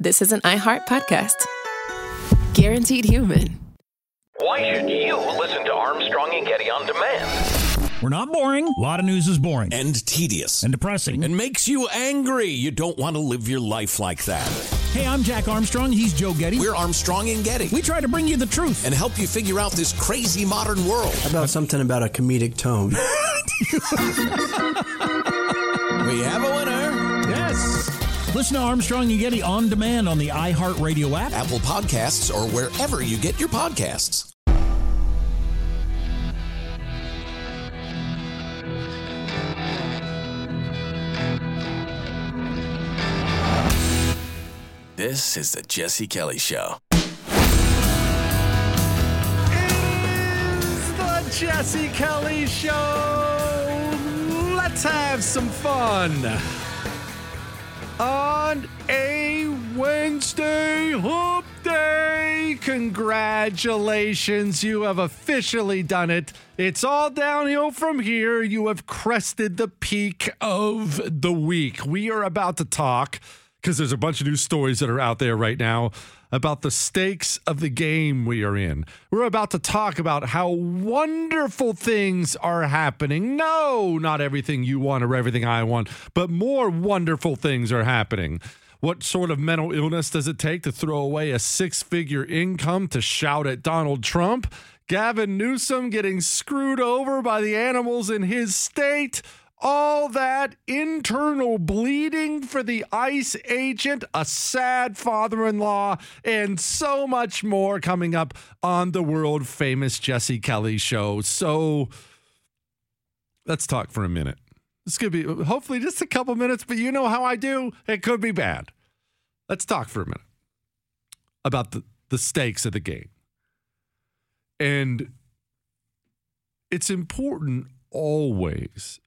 this is an iHeart podcast. Guaranteed human. Why should you listen to Armstrong and Getty on demand? We're not boring. A lot of news is boring. And tedious. And depressing. And makes you angry. You don't want to live your life like that. Hey, I'm Jack Armstrong. He's Joe Getty. We're Armstrong and Getty. We try to bring you the truth. And help you figure out this crazy modern world. How about something about a comedic tone? We have a winner. Yes. Listen to Armstrong and Getty on demand on the iHeartRadio app, Apple Podcasts, or wherever you get your podcasts. This is the Jesse Kelly Show. It is the Jesse Kelly Show. Let's have some fun on a Wednesday hump day. Congratulations, you have officially done it. It's all downhill from here. You have crested the peak of the week. We are about to talk, because there's a bunch of news stories that are out there right now about the stakes of the game we are in. We're about to talk about how wonderful things are happening. No, not everything you want or everything I want, but more wonderful things are happening. What sort of mental illness does it take to throw away a six-figure income to shout at Donald Trump? Gavin Newsom getting screwed over by the animals in his state? All that internal bleeding for the ICE agent, a sad father-in-law, and so much more coming up on the world-famous Jesse Kelly Show. So let's talk for a minute. This could be hopefully just a couple minutes, but you know how I do. It could be bad. Let's talk for a minute about the stakes of the game. And it's important always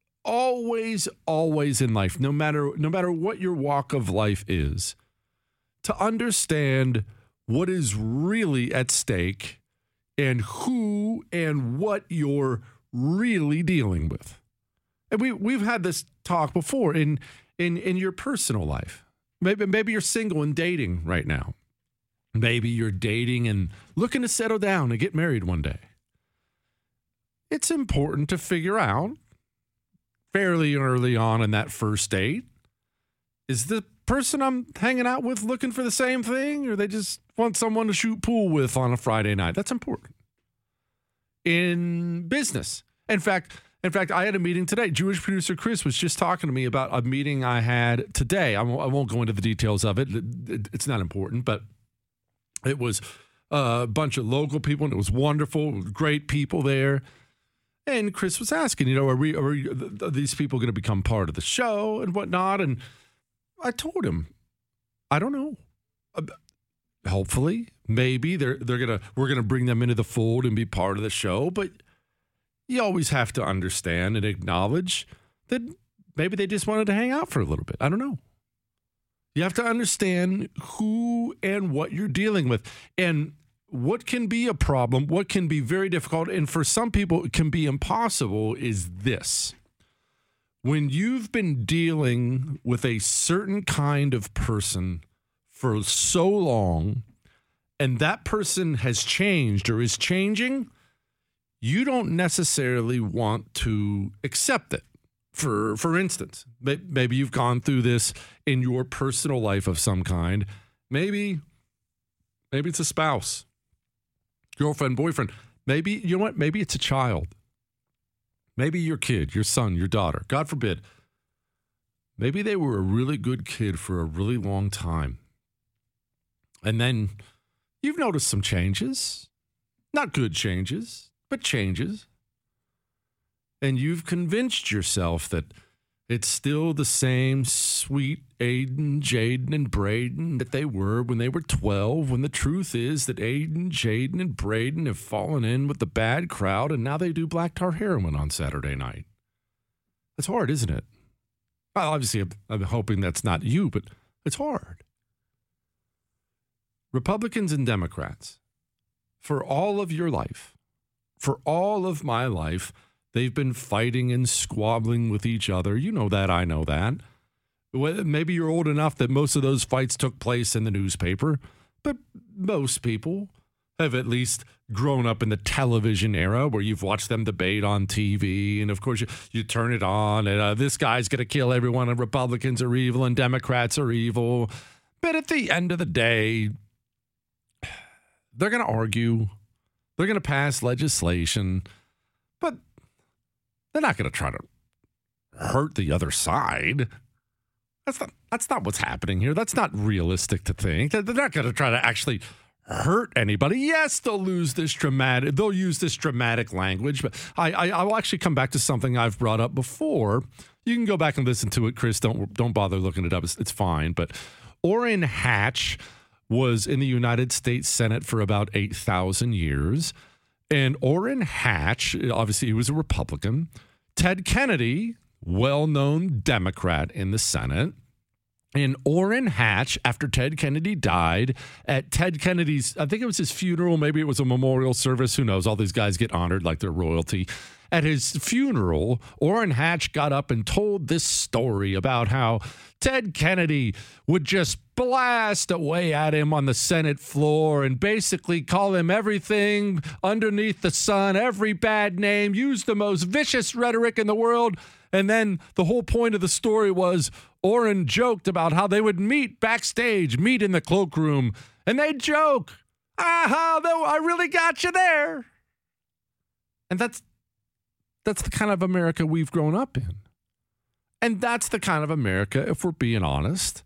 in life, no matter what your walk of life is, to understand what is really at stake and who and what you're really dealing with. And we've had this talk before in your personal life. Maybe you're single and dating right now. Maybe you're dating and looking to settle down and get married one day. It's important to figure out fairly early on in that first date, is the person I'm hanging out with looking for the same thing, or they just want someone to shoot pool with on a Friday night? That's important. In business. In fact, I had a meeting today. Jewish producer Chris was just talking to me about a meeting I had today. I won't go into the details of it. It's not important, but it was a bunch of local people, and it was wonderful. Great people there. And Chris was asking, are these people going to become part of the show and whatnot? And I told him, I don't know. Hopefully, maybe we're gonna bring them into the fold and be part of the show. But you always have to understand and acknowledge that maybe they just wanted to hang out for a little bit. I don't know. You have to understand who and what you're dealing with, and what can be a problem, what can be very difficult, and for some people it can be impossible, is this. When you've been dealing with a certain kind of person for so long, and that person has changed or is changing, you don't necessarily want to accept it. For instance, maybe you've gone through this in your personal life of some kind. Maybe it's a spouse. Girlfriend, boyfriend, maybe, you know what? Maybe it's a child. Maybe your kid, your son, your daughter, God forbid. Maybe they were a really good kid for a really long time. And then you've noticed some changes, not good changes, but changes. And you've convinced yourself that it's still the same sweet Aiden, Jaden, and Braden that they were when they were 12, when the truth is that Aiden, Jaden, and Braden have fallen in with the bad crowd, and now they do black tar heroin on Saturday night. It's hard, isn't it? Well, obviously, I'm hoping that's not you, but it's hard. Republicans and Democrats, for all of your life, for all of my life, they've been fighting and squabbling with each other. You know that. I know that. Maybe you're old enough that most of those fights took place in the newspaper, but most people have at least grown up in the television era where you've watched them debate on TV. And of course, you turn it on and this guy's going to kill everyone and Republicans are evil and Democrats are evil. But at the end of the day, they're going to argue. They're going to pass legislation, but they're not going to try to hurt the other side. That's not what's happening here. That's not realistic to think. They're not going to try to actually hurt anybody. Yes, they'll use this dramatic language, but I'll actually come back to something I've brought up before. You can go back and listen to it, Chris. Don't bother looking it up. It's fine. But Orrin Hatch was in the United States Senate for about 8,000 years. And Orrin Hatch, obviously he was a Republican. Ted Kennedy, well-known Democrat in the Senate. And Orrin Hatch, after Ted Kennedy died, at Ted Kennedy's, I think it was his funeral, maybe it was a memorial service, who knows, all these guys get honored like they're royalty. At his funeral, Orrin Hatch got up and told this story about how Ted Kennedy would just blast away at him on the Senate floor and basically call him everything underneath the sun, every bad name, use the most vicious rhetoric in the world. And then the whole point of the story was Orrin joked about how they would meet in the cloakroom, and they'd joke, I really got you there. And that's the kind of America we've grown up in. And that's the kind of America, if we're being honest,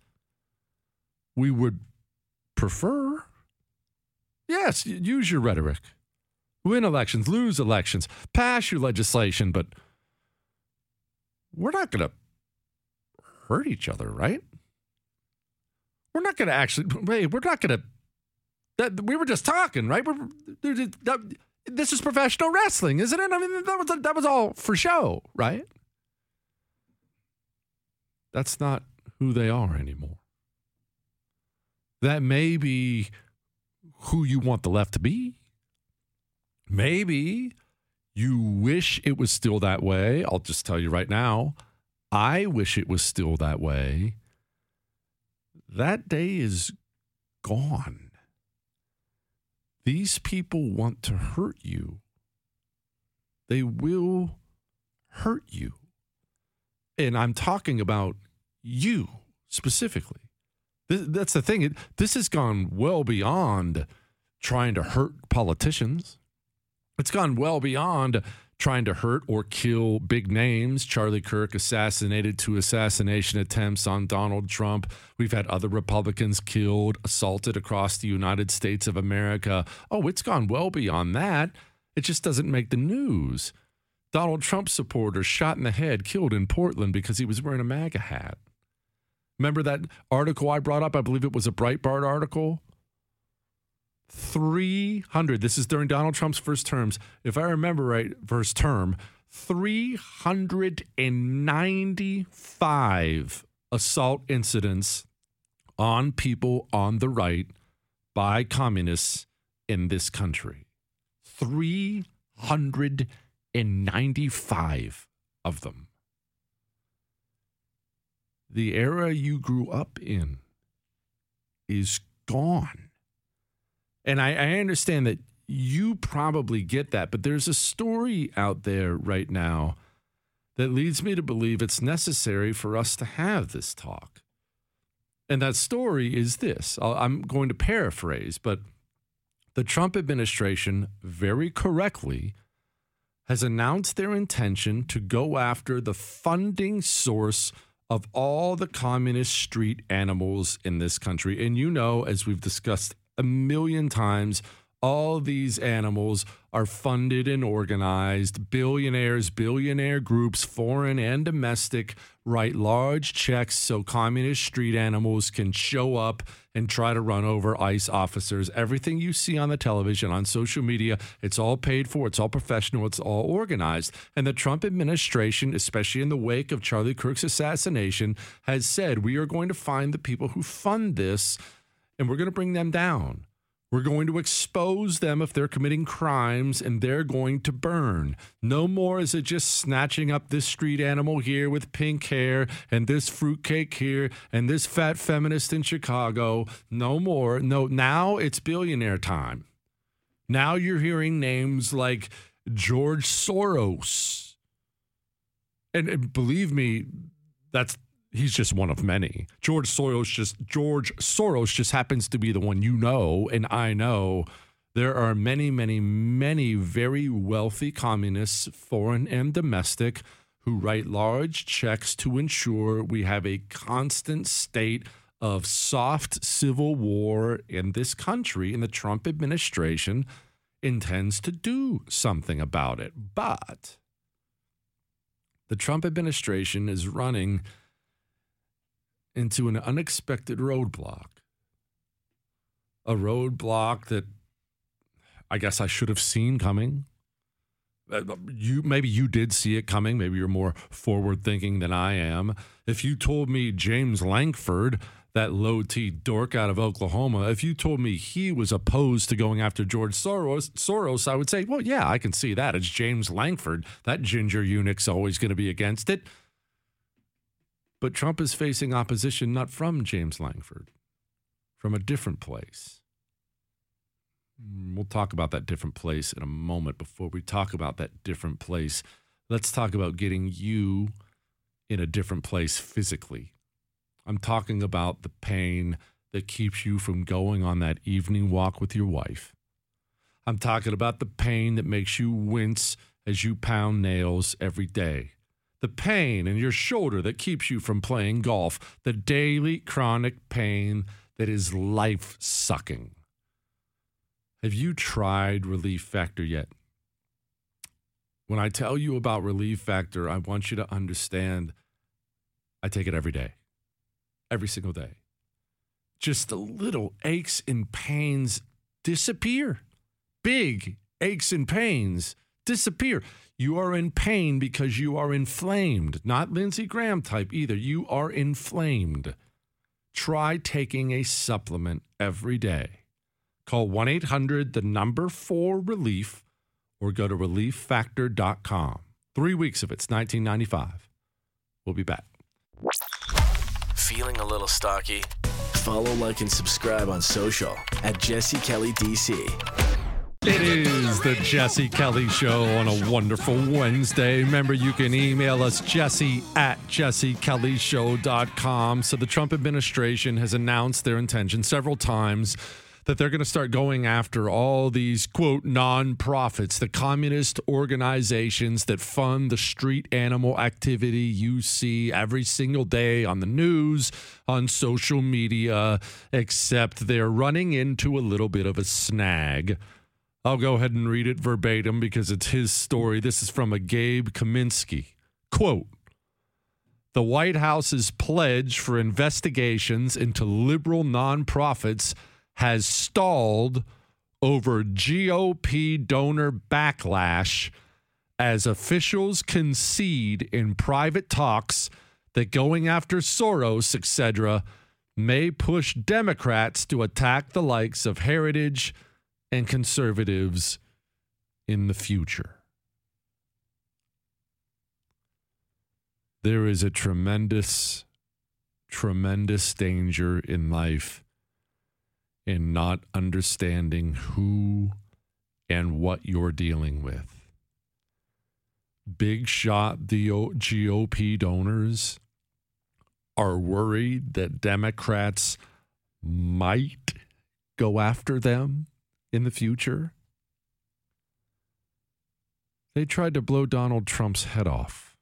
we would prefer. Yes, use your rhetoric. Win elections, lose elections, pass your legislation, but we're not going to hurt each other, right? We're not going to actually, we were just talking, right? This is professional wrestling, isn't it? I mean, that was all for show, right? That's not who they are anymore. That may be who you want the left to be. Maybe you wish it was still that way. I'll just tell you right now, I wish it was still that way. That day is gone. These people want to hurt you. They will hurt you. And I'm talking about you specifically. That's the thing. This has gone well beyond trying to hurt politicians. It's gone well beyond trying to hurt or kill big names. Charlie Kirk assassinated, 2 assassination attempts on Donald Trump. We've had other Republicans killed, assaulted across the United States of America. Oh, it's gone well beyond that. It just doesn't make the news. Donald Trump supporters shot in the head, killed in Portland because he was wearing a MAGA hat. Remember that article I brought up? I believe it was a Breitbart article. 300. This is during Donald Trump's first terms. If I remember right, first term, 395 assault incidents on people on the right by communists in this country. 395 of them. The era you grew up in is gone. And I understand that you probably get that, but there's a story out there right now that leads me to believe it's necessary for us to have this talk. And that story is this. I'm going to paraphrase, but the Trump administration very correctly has announced their intention to go after the funding source of all the communist street animals in this country. And you know, as we've discussed a million times, all these animals are funded and organized. Billionaires, billionaire groups, foreign and domestic, write large checks so communist street animals can show up and try to run over ICE officers. Everything you see on the television, on social media, it's all paid for, it's all professional, it's all organized. And the Trump administration, especially in the wake of Charlie Kirk's assassination, has said, we are going to find the people who fund this, and we're going to bring them down. We're going to expose them if they're committing crimes, and they're going to burn. No more is it just snatching up this street animal here with pink hair and this fruitcake here and this fat feminist in Chicago. No more. No, now it's billionaire time. Now you're hearing names like George Soros. And believe me, he's just one of many. George Soros just happens to be the one you know, and I know. There are many, many, many very wealthy communists, foreign and domestic, who write large checks to ensure we have a constant state of soft civil war in this country, and the Trump administration intends to do something about it. But the Trump administration is running into an unexpected roadblock. A roadblock that I guess I should have seen coming. Maybe you did see it coming. Maybe you're more forward-thinking than I am. If you told me James Lankford, that low-T dork out of Oklahoma, if you told me he was opposed to going after George Soros, I would say, well, yeah, I can see that. It's James Lankford. That ginger eunuch's always going to be against it. But Trump is facing opposition not from James Lankford, from a different place. We'll talk about that different place in a moment. Before we talk about that different place, let's talk about getting you in a different place physically. I'm talking about the pain that keeps you from going on that evening walk with your wife. I'm talking about the pain that makes you wince as you pound nails every day. The pain in your shoulder that keeps you from playing golf. The daily chronic pain that is life-sucking. Have you tried Relief Factor yet? When I tell you about Relief Factor, I want you to understand I take it every day. Every single day. Just the little aches and pains disappear. Big aches and pains disappear. You are in pain because you are inflamed. Not Lindsey Graham type either. You are inflamed. Try taking a supplement every day. Call 1-800-4RELIEF or go to relieffactor.com. 3 weeks of it's $19.95. We'll be back. Feeling a little stocky? Follow, like, and subscribe on social at Jesse Kelly DC. It is the Jesse Kelly Show on a wonderful Wednesday. Remember, you can email us, jesse@jessekellyshow.com. So the Trump administration has announced their intention several times that they're going to start going after all these, quote, nonprofits, the communist organizations that fund the street animal activity you see every single day on the news, on social media, except they're running into a little bit of a snag. I'll go ahead and read it verbatim because it's his story. This is from a Gabe Kaminsky. Quote, the White House's pledge for investigations into liberal nonprofits has stalled over GOP donor backlash as officials concede in private talks that going after Soros, etc., may push Democrats to attack the likes of Heritage and conservatives in the future. There is a tremendous, tremendous danger in life in not understanding who and what you're dealing with. Big shot GOP donors are worried that Democrats might go after them in the future. They tried to blow Donald Trump's head off.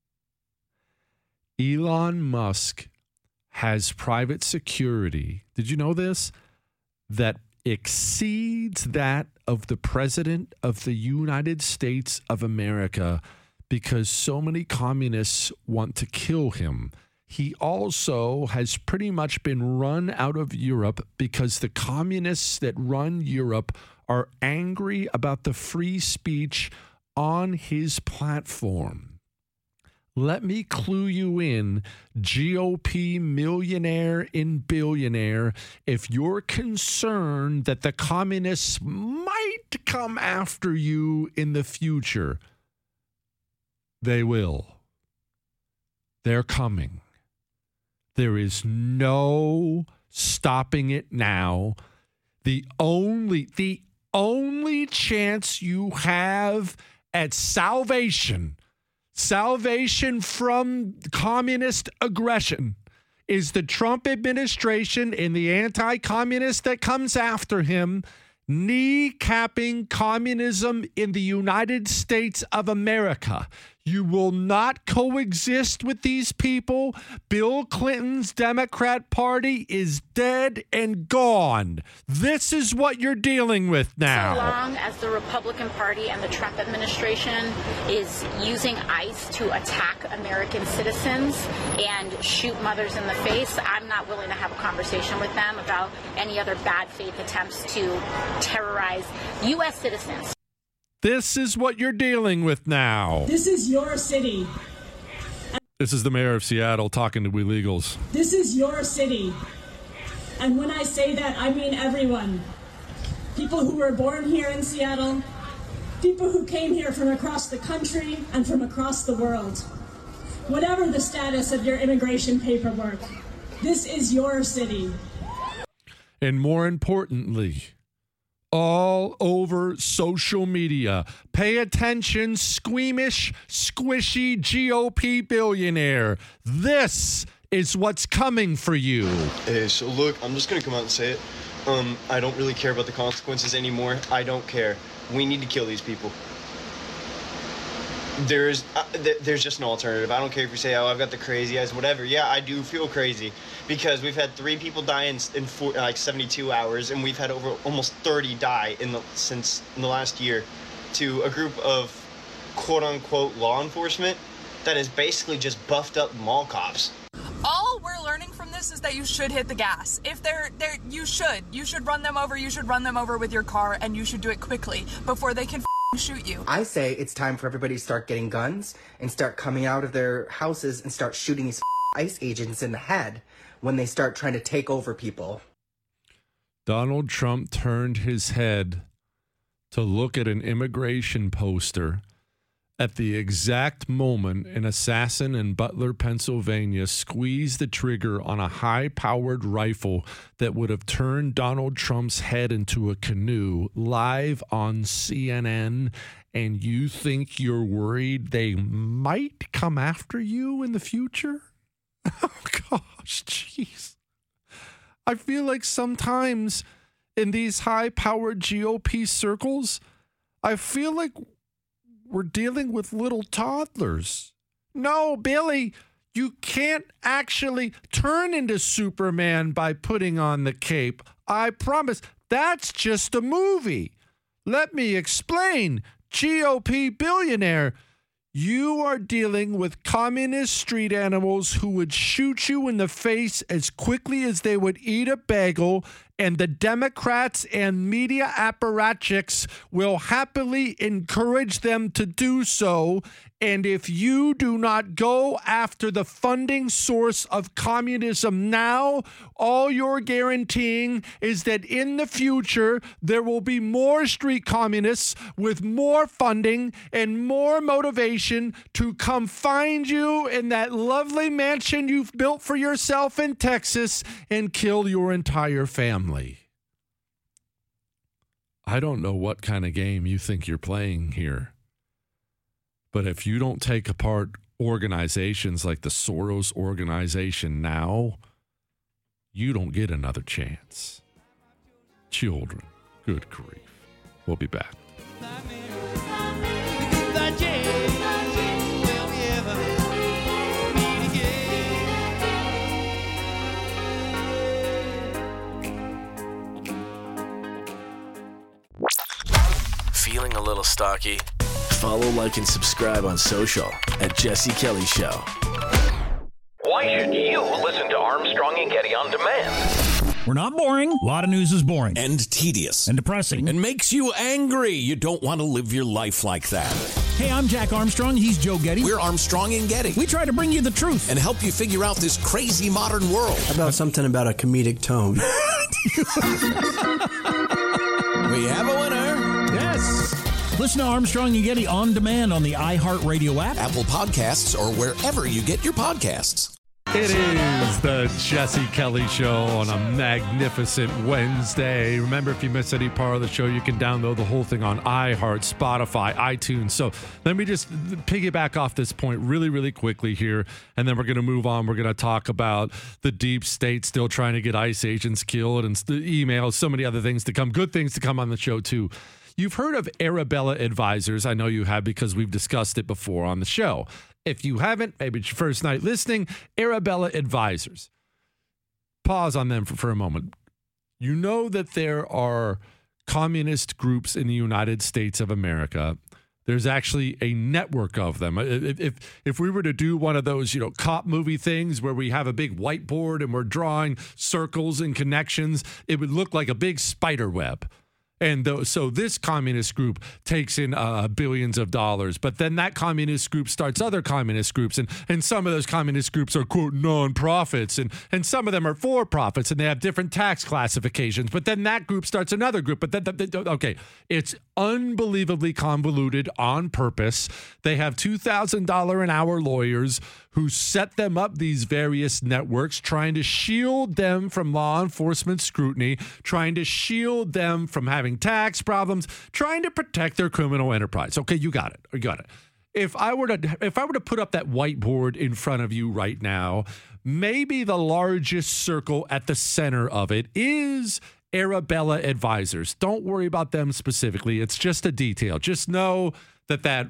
Elon Musk has private security. Did you know this? That exceeds that of the President of the United States of America because so many communists want to kill him. He also has pretty much been run out of Europe because the communists that run Europe are angry about the free speech on his platform. Let me clue you in, GOP millionaire and billionaire, if you're concerned that the communists might come after you in the future. They will. They're coming. There is no stopping it now. The only chance you have at salvation from communist aggression is the Trump administration and the anti-communist that comes after him kneecapping communism in the United States of America. You will not coexist with these people. Bill Clinton's Democrat Party is dead and gone. This is what you're dealing with now. So long as the Republican Party and the Trump administration is using ICE to attack American citizens and shoot mothers in the face, I'm not willing to have a conversation with them about any other bad faith attempts to terrorize U.S. citizens. This is what you're dealing with now. This is your city. This is the mayor of Seattle talking to illegals. This is your city. And when I say that, I mean everyone. People who were born here in Seattle, people who came here from across the country and from across the world. Whatever the status of your immigration paperwork, this is your city. And more importantly, all over social media. Pay attention, squeamish, squishy GOP billionaire. This is what's coming for you. Hey, so look, I'm just going to come out and say it. I don't really care about the consequences anymore. I don't care. We need to kill these people. There's just no alternative. I don't care if you say, oh, I've got the crazy eyes, whatever. Yeah, I do feel crazy because we've had 3 people die in 72 hours, and we've had over almost 30 die in the last year to a group of quote-unquote law enforcement that is basically just buffed up mall cops. All we're learning from this is that you should hit the gas. If you should run them over. You should run them over with your car, and you should do it quickly before they can shoot you. I say it's time for everybody to start getting guns and start coming out of their houses and start shooting these ICE agents in the head when they start trying to take over people. Donald Trump turned his head to look at an immigration poster at the exact moment an assassin in Butler, Pennsylvania squeezed the trigger on a high-powered rifle that would have turned Donald Trump's head into a canoe live on CNN, and you think you're worried they might come after you in the future? Oh, gosh, jeez. I feel like sometimes in these high-powered GOP circles, I feel like we're dealing with little toddlers. No, Billy, you can't actually turn into Superman by putting on the cape. I promise. That's just a movie. Let me explain. GOP billionaire, you are dealing with communist street animals who would shoot you in the face as quickly as they would eat a bagel, and the Democrats and media apparatchiks will happily encourage them to do so. And if you do not go after the funding source of communism now, all you're guaranteeing is that in the future, there will be more street communists with more funding and more motivation to come find you in that lovely mansion you've built for yourself in Texas and kill your entire family. I don't know what kind of game you think you're playing here. But if you don't take apart organizations like the Soros organization now, you don't get another chance. Children, good grief. We'll be back. Feeling a little stocky? Follow, like, and subscribe on social at Jesse Kelly Show. Why should you listen to Armstrong and Getty on demand? We're not boring. A lot of news is boring. And tedious. And depressing. And makes you angry. You don't want to live your life like that. Hey, I'm Jack Armstrong. He's Joe Getty. We're Armstrong and Getty. We try to bring you the truth and help you figure out this crazy modern world. How about something about a comedic tone? We have a winner. Yes. Listen to Armstrong and Getty on demand on the iHeartRadio app, Apple Podcasts, or wherever you get your podcasts. It is the Jesse Kelly Show on a magnificent Wednesday. Remember, if you miss any part of the show, you can download the whole thing on iHeart, Spotify, iTunes. So let me just piggyback off this point really, really quickly here, and then we're going to move on. We're going to talk about the deep state still trying to get ICE agents killed and emails, so many other things to come, good things to come on the show, too. You've heard of Arabella Advisors. I know you have because we've discussed it before on the show. If you haven't, maybe it's your first night listening, Arabella Advisors. Pause on them for a moment. You know that there are communist groups in the United States of America. There's actually a network of them. If we were to do one of those, cop movie things where we have a big whiteboard and we're drawing circles and connections, it would look like a big spider web. And so this communist group takes in billions of dollars, but then that communist group starts other communist groups, and some of those communist groups are, quote, non-profits, and some of them are for-profits, and they have different tax classifications, but then that group starts another group. But then, okay, it's unbelievably convoluted on purpose. They have $2,000 an hour lawyers who set them up, these various networks, trying to shield them from law enforcement scrutiny, trying to shield them from having tax problems, trying to protect their criminal enterprise. Okay, you got it. You got it. If I were to put up that whiteboard in front of you right now, maybe the largest circle at the center of it is Arabella Advisors. Don't worry about them specifically. It's just a detail. Just know that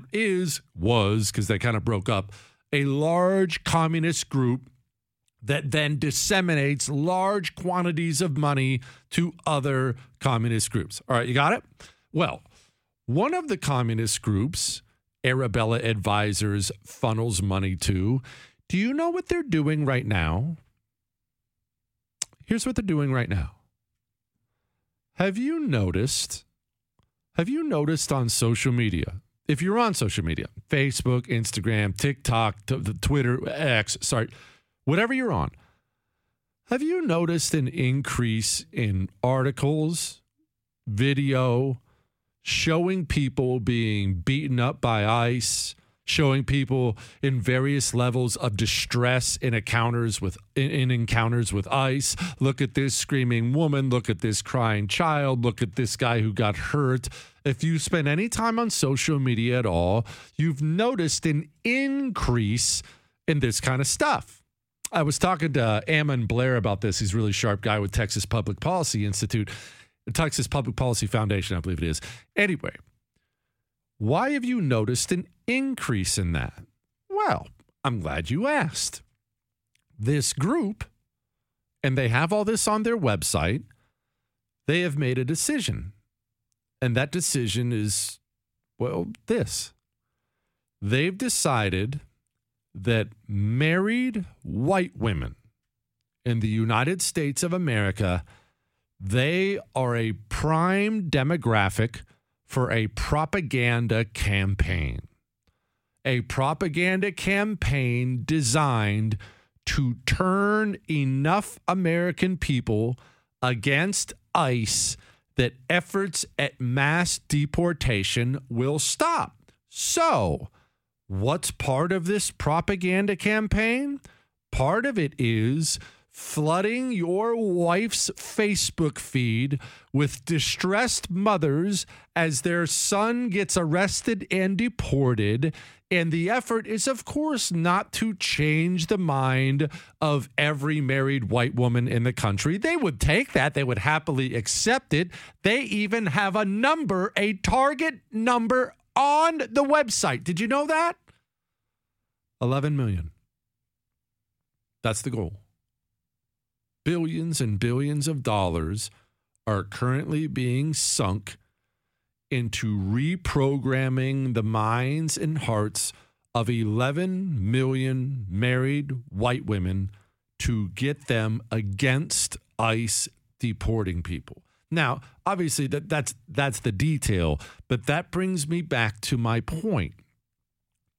was, because they kind of broke up, a large communist group that then disseminates large quantities of money to other communist groups. All right, you got it? Well, one of the communist groups Arabella Advisors funnels money to, do you know what they're doing right now? Here's what they're doing right now. Have you noticed on social media, if you're on social media, Facebook, Instagram, TikTok, Twitter, X, whatever you're on, have you noticed an increase in articles, video, showing people being beaten up by ICE, showing people in various levels of distress in encounters with ICE? Look at this screaming woman. Look at this crying child. Look at this guy who got hurt. If you spend any time on social media at all, you've noticed an increase in this kind of stuff. I was talking to Ammon Blair about this. He's a really sharp guy with Texas Public Policy Institute, Texas Public Policy Foundation, I believe it is. Anyway, why have you noticed an increase in that? Well, I'm glad you asked. This group, and they have all this on their website, they have made a decision. And that decision is, this. They've decided that married white women in the United States of America, they are a prime demographic for a propaganda campaign. A propaganda campaign designed to turn enough American people against ICE that efforts at mass deportation will stop. So, what's part of this propaganda campaign? Part of it is flooding your wife's Facebook feed with distressed mothers as their son gets arrested and deported. And the effort is, of course, not to change the mind of every married white woman in the country. They would take that. They would happily accept it. They even have a number, a target number on the website. Did you know that? 11 million. That's the goal. Billions and billions of dollars are currently being sunk into reprogramming the minds and hearts of 11 million married white women to get them against ICE deporting people. Now, obviously, that's the detail, but that brings me back to my point.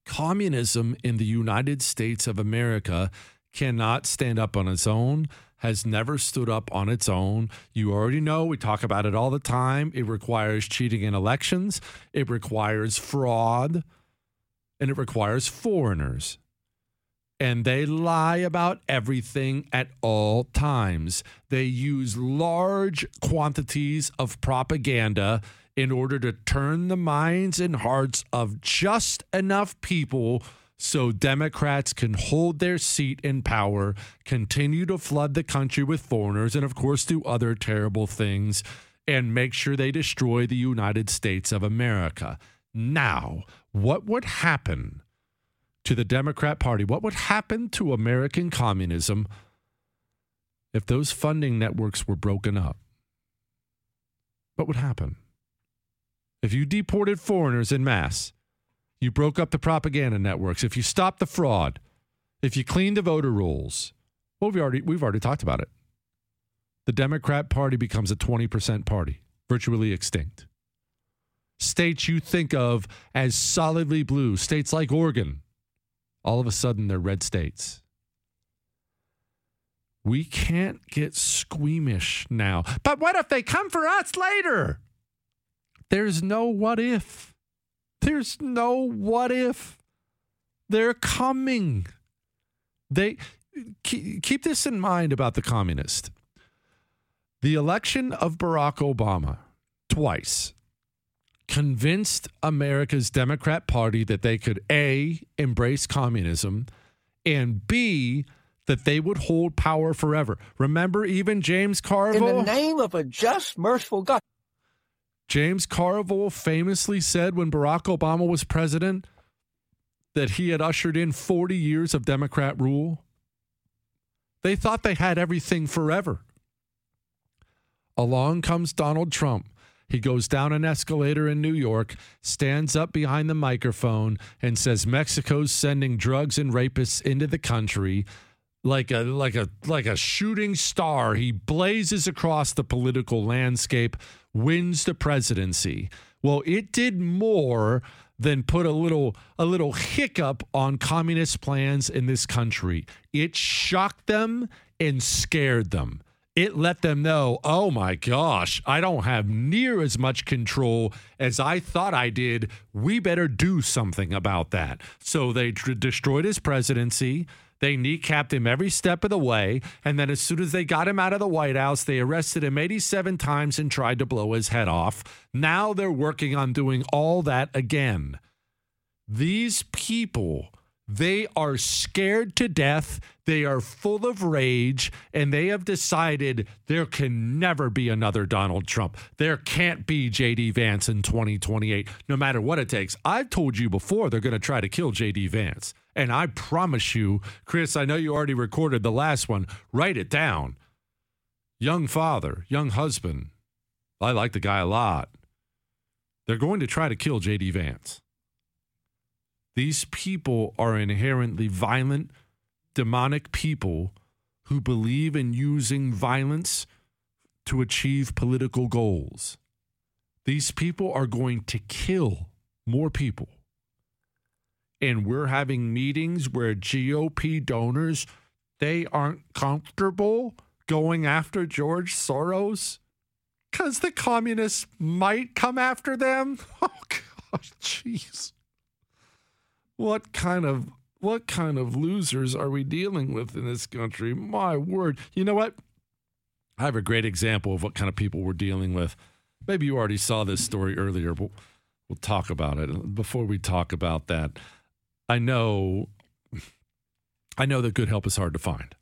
Communism in the United States of America cannot stand up on its own, has never stood up on its own. You already know, we talk about it all the time. It requires cheating in elections, it requires fraud, and it requires foreigners. And they lie about everything at all times. They use large quantities of propaganda in order to turn the minds and hearts of just enough people so Democrats can hold their seat in power, continue to flood the country with foreigners, and of course do other terrible things, and make sure they destroy the United States of America. Now, what would happen to the Democrat Party? What would happen to American communism if those funding networks were broken up? What would happen? If you deported foreigners en masse, you broke up the propaganda networks, if you stopped the fraud, if you cleaned the voter rolls, well, we've already talked about it. The Democrat Party becomes a 20% party, virtually extinct. States you think of as solidly blue, states like Oregon, all of a sudden they're red states. We can't get squeamish now. But what if they come for us later? There's no what if. There's no what if. They're coming. They keep this in mind about the communist. The election of Barack Obama twice convinced America's Democrat Party that they could A, embrace communism, and B, that they would hold power forever. Remember even James Carville? In the name of a just, merciful God. James Carville famously said when Barack Obama was president that he had ushered in 40 years of Democrat rule. They thought they had everything forever. Along comes Donald Trump. He goes down an escalator in New York, stands up behind the microphone, and says Mexico's sending drugs and rapists into the country. Like a shooting star, he blazes across the political landscape, wins the presidency. Well, it did more than put a little hiccup on communist plans in this country. It shocked them and scared them. It let them know, oh my gosh, I don't have near as much control as I thought I did. We better do something about that. So they destroyed his presidency. They kneecapped him every step of the way. And then as soon as they got him out of the White House, they arrested him 87 times and tried to blow his head off. Now they're working on doing all that again. These people, they are scared to death. They are full of rage, and they have decided there can never be another Donald Trump. There can't be J.D. Vance in 2028, no matter what it takes. I've told you before they're going to try to kill J.D. Vance. And I promise you, Chris, I know you already recorded the last one. Write it down. Young father, young husband. I like the guy a lot. They're going to try to kill J.D. Vance. These people are inherently violent, demonic people who believe in using violence to achieve political goals. These people are going to kill more people. And we're having meetings where GOP donors, they aren't comfortable going after George Soros because the communists might come after them. Oh, gosh, jeez. What kind of losers are we dealing with in this country? My word. You know what? I have a great example of what kind of people we're dealing with. Maybe you already saw this story earlier, but we'll talk about it. Before we talk about that, I know that good help is hard to find.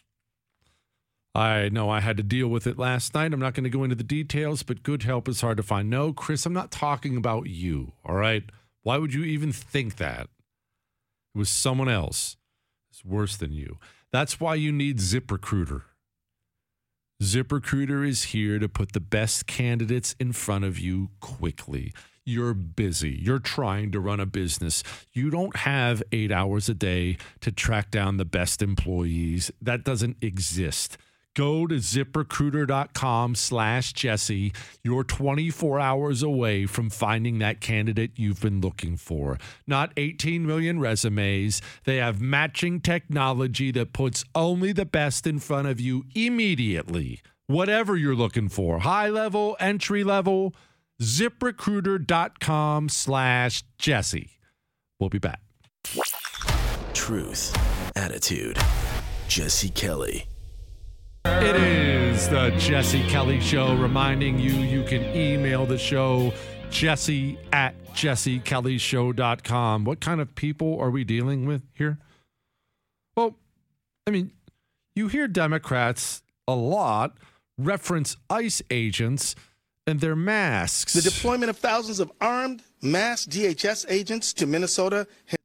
I know I had to deal with it last night. I'm not going to go into the details, but good help is hard to find. No, Chris, I'm not talking about you, all right? Why would you even think that? It was someone else. It's worse than you. That's why you need ZipRecruiter. ZipRecruiter is here to put the best candidates in front of you quickly. You're busy. You're trying to run a business. You don't have 8 hours a day to track down the best employees. That doesn't exist. Go to ZipRecruiter.com/Jesse. You're 24 hours away from finding that candidate you've been looking for. Not 18 million resumes. They have matching technology that puts only the best in front of you immediately. Whatever you're looking for, high level, entry level, ZipRecruiter.com/Jesse. We'll be back. Truth, attitude, Jesse Kelly. It is the Jesse Kelly Show, reminding you can email the show, jesse@jessekellyshow.com. What kind of people are we dealing with here? Well, I mean, you hear Democrats a lot reference ICE agents and their masks. The deployment of thousands of armed, masked DHS agents to Minnesota.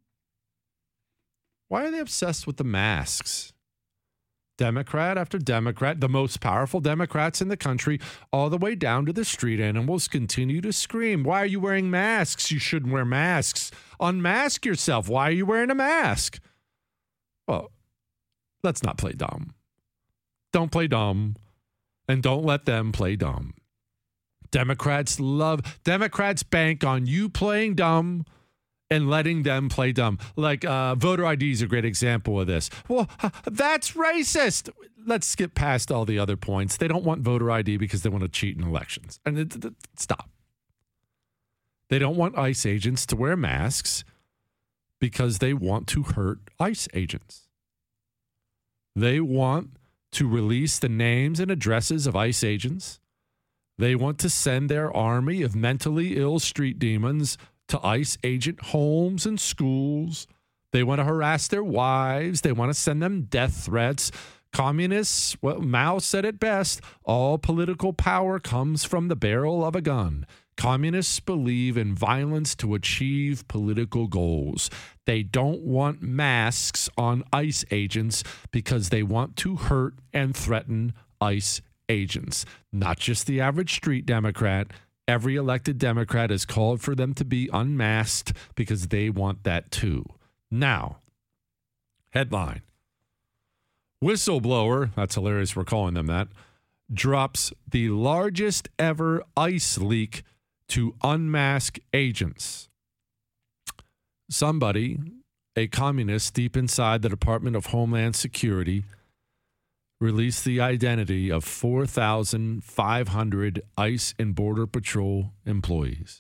Why are they obsessed with the masks? Democrat after Democrat, the most powerful Democrats in the country, all the way down to the street animals, continue to scream, why are you wearing masks? You shouldn't wear masks. Unmask yourself. Why are you wearing a mask? Well, let's not play dumb. Don't play dumb, and don't let them play dumb. Democrats bank on you playing dumb and letting them play dumb. Like voter ID is a great example of this. Well, that's racist. Let's skip past all the other points. They don't want voter ID because they want to cheat in elections. And stop. They don't want ICE agents to wear masks because they want to hurt ICE agents. They want to release the names and addresses of ICE agents. They want to send their army of mentally ill street demons to ICE agent homes and schools. They want to harass their wives. They want to send them death threats. Communists, well, Mao said it best, all political power comes from the barrel of a gun. Communists believe in violence to achieve political goals. They don't want masks on ICE agents because they want to hurt and threaten ICE agents. Not just the average street Democrat. Every elected Democrat has called for them to be unmasked because they want that too. Now, headline. Whistleblower, that's hilarious we're calling them that, drops the largest ever ICE leak to unmask agents. Somebody, a communist deep inside the Department of Homeland Security, released the identity of 4,500 ICE and Border Patrol employees.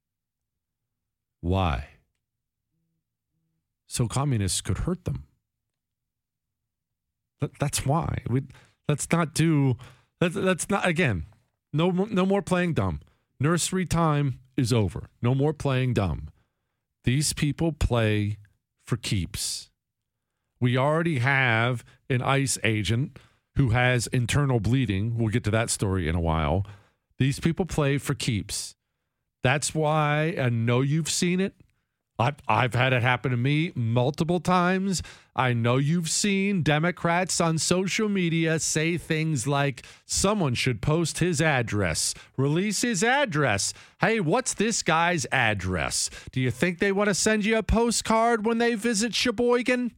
Why? So communists could hurt them. That's why. Let's not, again, no more playing dumb. Nursery time is over. No more playing dumb. These people play for keeps. We already have an ICE agent who has internal bleeding. We'll get to that story in a while. These people play for keeps. That's why I know you've seen it. I've had it happen to me multiple times. I know you've seen Democrats on social media say things like, someone should post his address, release his address. Hey, what's this guy's address? Do you think they want to send you a postcard when they visit Sheboygan?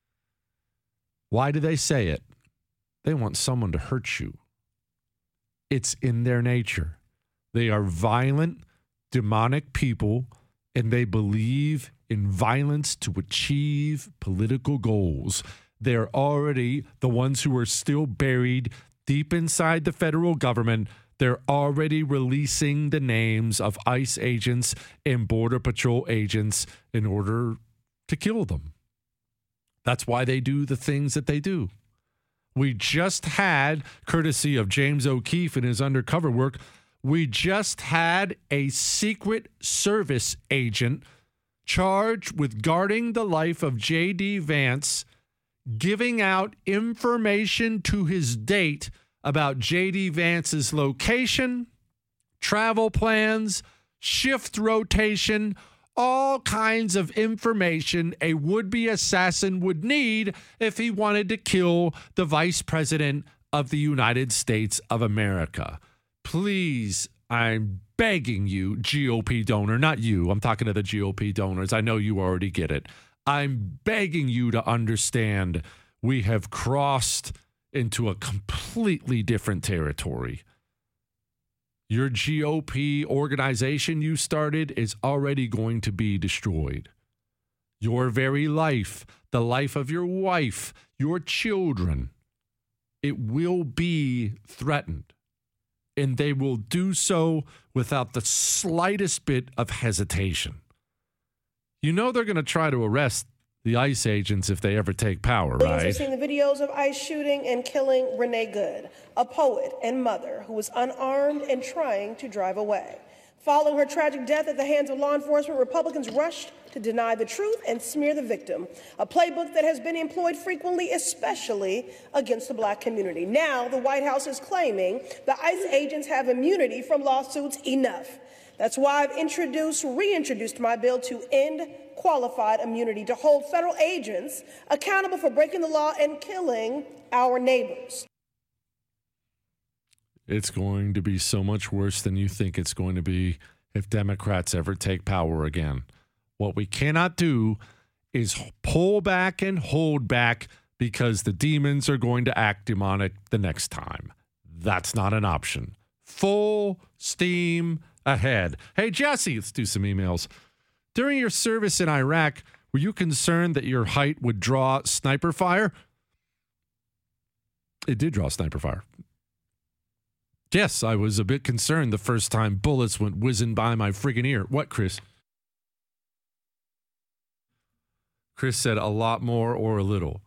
Why do they say it? They want someone to hurt you. It's in their nature. They are violent, demonic people, and they believe in violence to achieve political goals. They're already the ones who are still buried deep inside the federal government. They're already releasing the names of ICE agents and Border Patrol agents in order to kill them. That's why they do the things that they do. We just had, courtesy of James O'Keefe and his undercover work, we just had a Secret Service agent charged with guarding the life of J.D. Vance, giving out information to his date about J.D. Vance's location, travel plans, shift rotation, all kinds of information a would-be assassin would need if he wanted to kill the Vice President of the United States of America. Please, I'm begging you, GOP donor, not you. I'm talking to the GOP donors. I know you already get it. I'm begging you to understand we have crossed into a completely different territory. Your GOP organization you started is already going to be destroyed. Your very life, the life of your wife, your children, it will be threatened. And they will do so without the slightest bit of hesitation. You know they're going to try to arrest the ICE agents if they ever take power, right? Millions have seen the videos of ICE shooting and killing Renee Good, a poet and mother who was unarmed and trying to drive away. Following her tragic death at the hands of law enforcement, Republicans rushed to deny the truth and smear the victim, a playbook that has been employed frequently, especially against the black community. Now, the White House is claiming the ICE agents have immunity from lawsuits enough. That's why I've reintroduced my bill to end qualified immunity, to hold federal agents accountable for breaking the law and killing our neighbors. It's going to be so much worse than you think it's going to be if Democrats ever take power again. What we cannot do is pull back and hold back because the demons are going to act demonic the next time. That's not an option. Full steam ahead. Hey, Jesse, let's do some emails. During your service in Iraq, were you concerned that your height would draw sniper fire? It did draw sniper fire. Yes, I was a bit concerned the first time bullets went whizzing by my friggin' ear. What, Chris? Chris said a lot more or a little.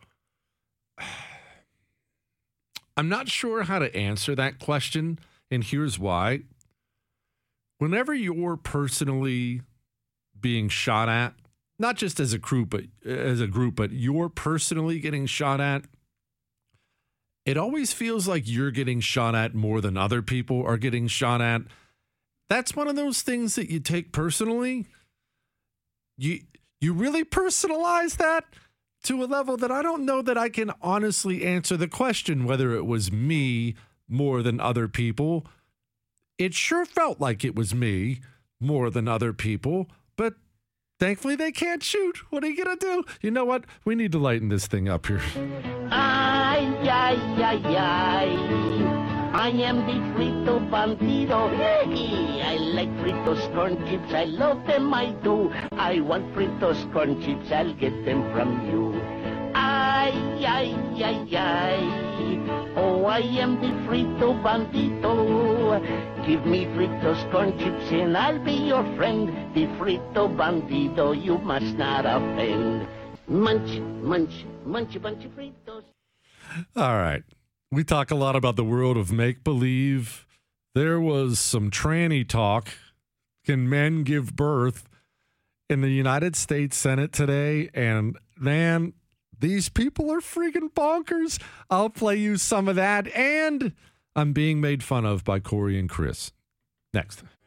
I'm not sure how to answer that question, and here's why. Whenever you're personally being shot at, not just as a group, but you're personally getting shot at, it always feels like you're getting shot at more than other people are getting shot at. That's one of those things that you take personally. You really personalize that to a level that I don't know that I can honestly answer the question whether it was me more than other people. It sure felt like it was me more than other people, but thankfully they can't shoot. What are you going to do? You know what? We need to lighten this thing up here. Ay, ay, ay, ay. I am the Frito Bandido. I like Fritos corn chips. I love them, I do. I want Fritos corn chips. I'll get them from you. Ay, ay, ay, ay. Oh, I am the Frito Bandido. Give me Fritos corn chips and I'll be your friend. The Frito Bandido, you must not offend. Munch, munch, munch a bunch of Fritos. All right. We talk a lot about the world of make-believe. There was some tranny talk. Can men give birth? In the United States Senate today? And man, these people are freaking bonkers. I'll play you some of that. And I'm being made fun of by Corey and Chris. Next.